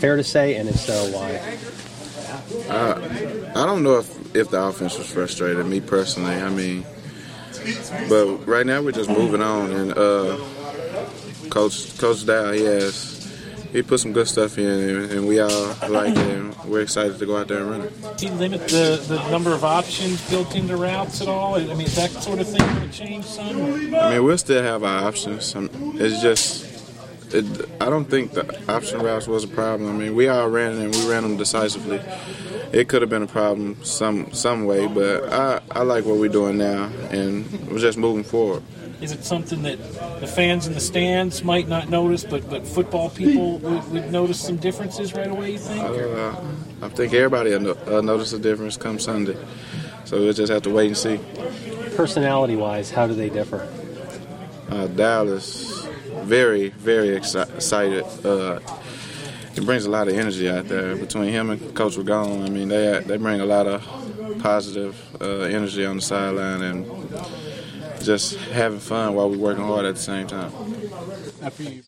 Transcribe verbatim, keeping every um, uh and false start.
fair to say? And if so, why? Uh, I don't know if, if the offense was frustrated, me personally. I mean, but right now we're just moving on. And uh, Coach Coach Dow, he has he put some good stuff in, and, and we all like it. And we're excited to go out there and run it. Do you limit the, the number of options built into routes at all? I mean, is that sort of thing going to change some? I mean, we'll still have our options. It's just, it, I don't think the option routes was a problem. I mean, we all ran it, and we ran them decisively. It could have been a problem some some way, but I, I like what we're doing now, and we're just moving forward. Is it something that the fans in the stands might not notice, but, but football people would, would notice some differences right away, you think? Uh, I think everybody will uh, notice a difference come Sunday. So we'll just have to wait and see. Personality-wise, how do they differ? Uh, Dallas, very, very exci- excited. Uh, he brings a lot of energy out there. Between him and Coach Ragone, I mean, they they bring a lot of positive uh, energy on the sideline and just having fun while we're working hard at the same time. After you